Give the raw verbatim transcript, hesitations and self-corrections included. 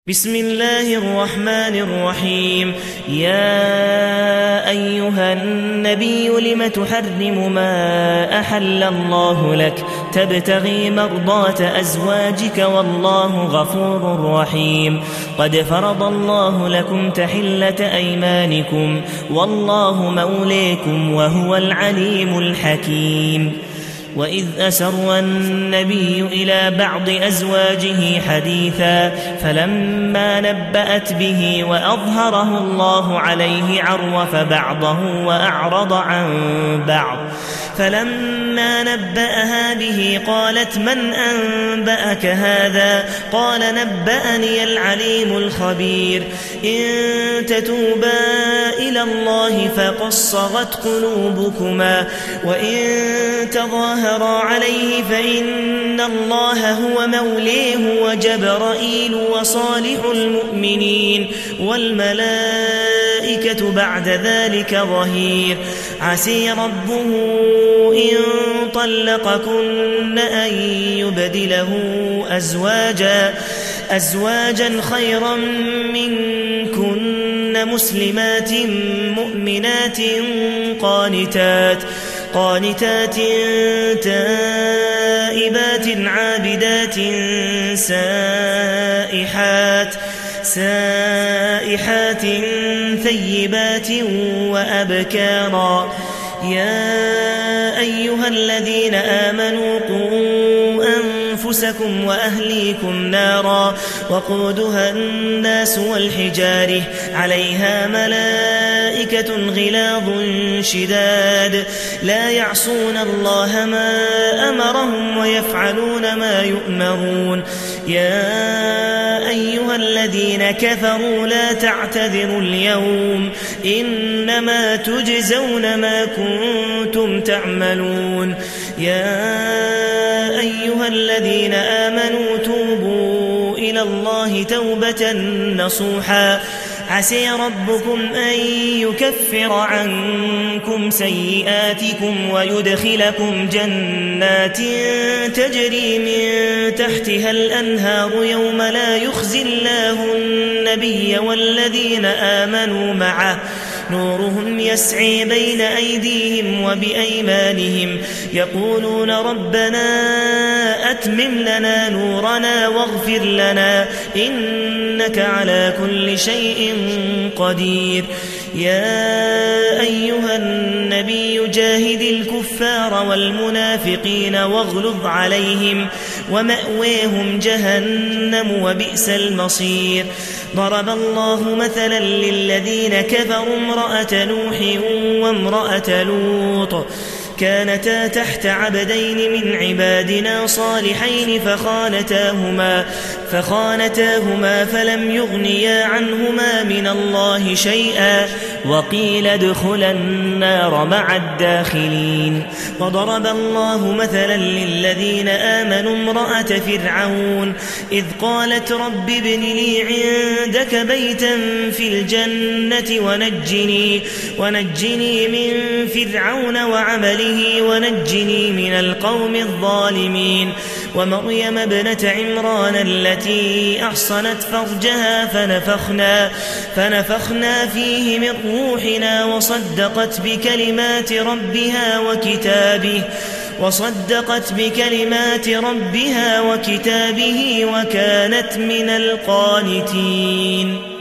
بسم الله الرحمن الرحيم. يا أيها النبي لم تحرم ما أحل الله لك تبتغي مرضات أزواجك والله غفور رحيم. قد فرض الله لكم تحلة أيمانكم والله موليكم وهو العليم الحكيم. وإذ أسر النبي إلى بعض أزواجه حديثا فلما نبأت به وأظهره الله عليه عرف بعضه وأعرض عن بعض فلما نبأها به قالت من أنبأك هذا؟ قال نبأني العليم الخبير. إن تتوبا إلى الله فقد صغت قلوبكما وإن تظاهرا عليه فإن الله هو موليه وجبرائيل وصالح المؤمنين والملائكة بعد ذلك ظهير. عسي ربه إن طلقكن أن يبدله أزواجا, أزواجا خيرا منكن مسلمات مؤمنات قانتات قانتات تائبات عابدات سائحات سائحات ثيبات وأبكارا. يا أيها الذين آمنوا قوا أنفسكم وأهليكم نارا وقودها الناس والحجاره عليها ملائكة غلاظ شداد لا يعصون الله ما أمرهم ويفعلون ما يؤمرون. يا أيها الذين كفروا لا تعتذروا اليوم إنما تجزون ما كنتم تعملون. يا أيها الذين آمنوا توبوا إلى الله توبة نصوحا عسى ربكم أن يكفر عنكم سيئاتكم ويدخلكم جنات تجري من تحتها الأنهار يوم لا يخزي الله النبي والذين آمنوا معه نورهم يسعي بين أيديهم وبأيمانهم يقولون ربنا أتمم لنا نورنا واغفر لنا إنك على كل شيء قدير. يا أيها النبي جاهد الكفار والمنافقين واغلظ عليهم ومأويهم جهنم وبئس المصير. ضرب الله مثلا للذين كفروا امرأة نوح وامرأة لوط كانتا تحت عبدين من عبادنا صالحين فخانتاهما, فخانتاهما فلم يغنيا عنهما من الله شيئا وقيل ادخلا النار مع الداخلين. وضرب الله مثلا للذين آمنوا امرأة فرعون إذ قالت رب ابن لي عندك بيتا في الجنة ونجني, ونجني من فرعون وعمله ونجني من القوم الظالمين. ومريم ابنة عمران التي أحصنت فرجها فنفخنا, فنفخنا فيه من روحنا وصدقت بكلمات ربها وكتابه وصدقت بكلمات ربها وكتابه وكانت من القانتين.